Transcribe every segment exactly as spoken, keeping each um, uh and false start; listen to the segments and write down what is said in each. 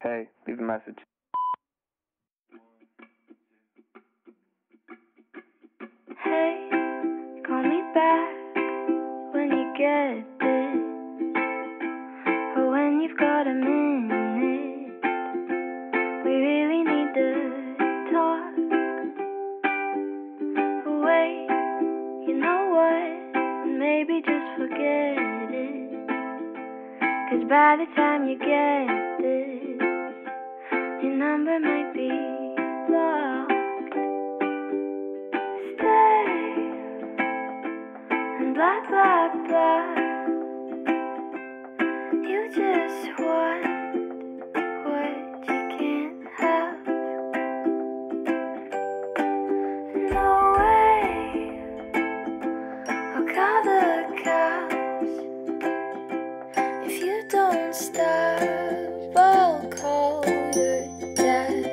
Hey, leave a message. Hey, call me back when you get it, or when you've got a minute. We really need to talk. Wait, you know what? Maybe just forget it, 'cause by the time you get this, your number might be blocked. Stay and blah blah blah. You just want what you can't have. No way, I'll call the cops. If you don't stop, I'll call your dad.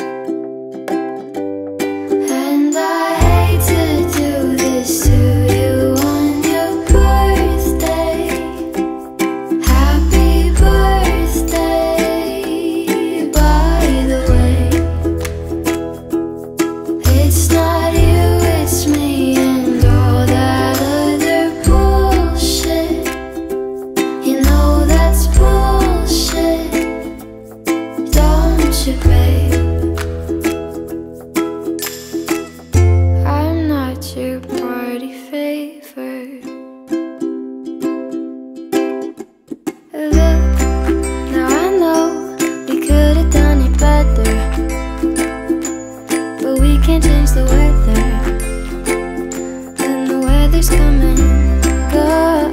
And I hate to do this to you on your birthday. Happy birthday, by the way. It's not you, it's me and all that other bullshit. You know that's bullshit, don't you, babe? I'm not your party favor. Look, now I know we could have done it better, but we can't change the weather, and the weather's coming. Go.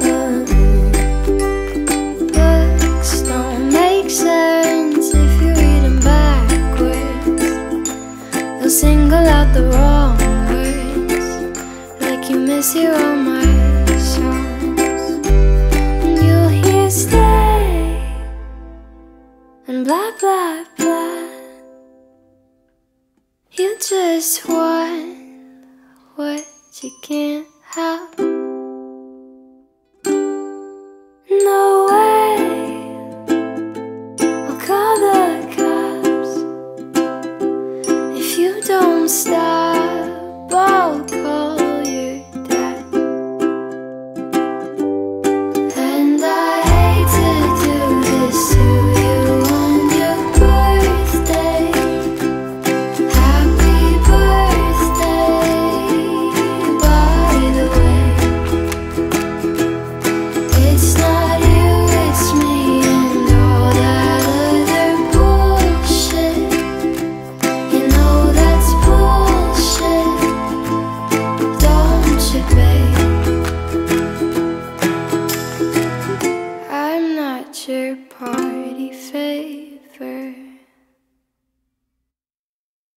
Books don't make sense if you read them backwards. They'll single out the wrong words, like you mishear all my songs. And you'll hear stay and blah blah blah. You just want what you can't have. No way, I'll call the cops. If you don't stop, I'll call your dad. And I hate to do this to you on your birthday. Happy birthday, by the way. It's not you, it's me and all that other bullshit. You know that's bullshit, don't you, babe? I'm not your party favor.